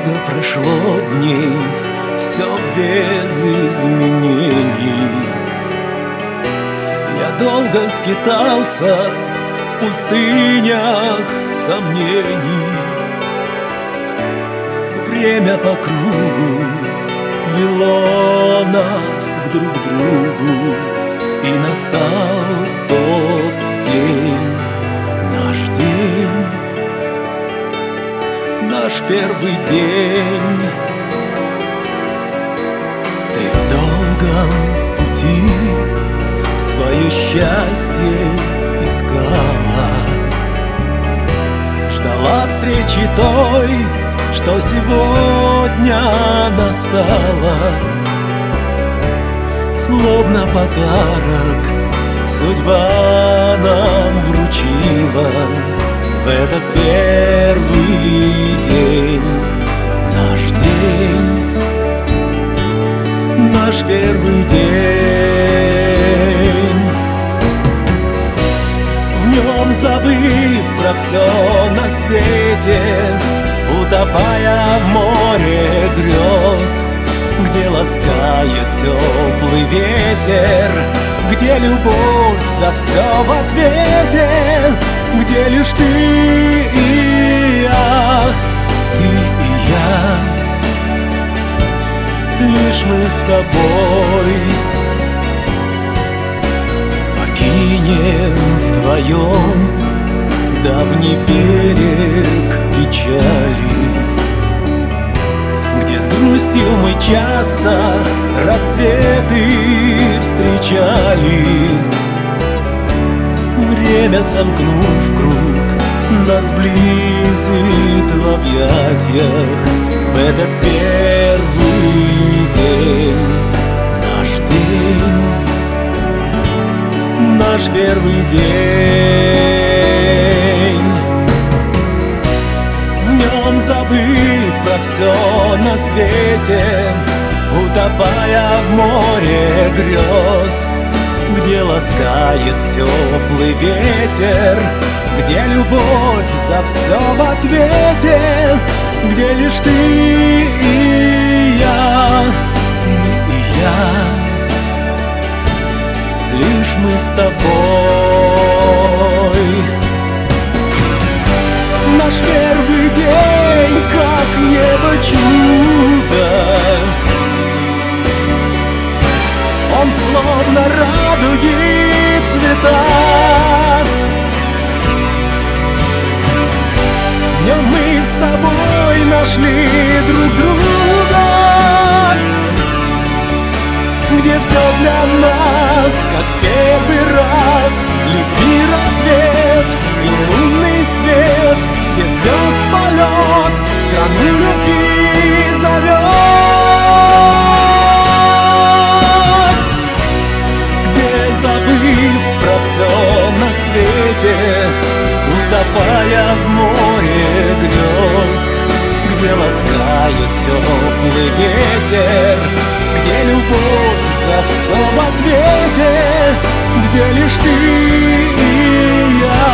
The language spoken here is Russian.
Много прошло дней, все без изменений. Я долго скитался в пустынях сомнений. Время по кругу вело нас к друг другу, и настал тот день, наш день, наш первый день. Ты в долгом пути свое счастье искала, ждала встречи той, что сегодня настала. Словно подарок судьба нам вручила в этот первый день, наш день, наш первый день. В нем, забыв про все на свете, утопая в море грез, где ласкает теплый ветер, где любовь за все в ответе, где лишь ты и я, ты и я, лишь мы с тобой покинем вдвоем давний берег печали, где с грустью мы часто рассветы встречали. Время, сомкнув круг, нас близит в объятиях в этот первый день, наш день, наш первый день. В нем, забыв про все на свете, утопая в море грез, где ласкает теплый ветер, где любовь за все в ответе, где лишь ты и я, лишь мы с тобой. Наш первый день, как небо чудо, он словно радуги цвета. В нем мы с тобой нашли друг друга, где все для нас, как в первый раз. Любви рассвет и лунный свет, где звезд полет в страну любви зовет, где, забыв про все на свете, утопая в море грез, где ласкает теплый ветер, где любовь за все в ответе, где лишь ты и я,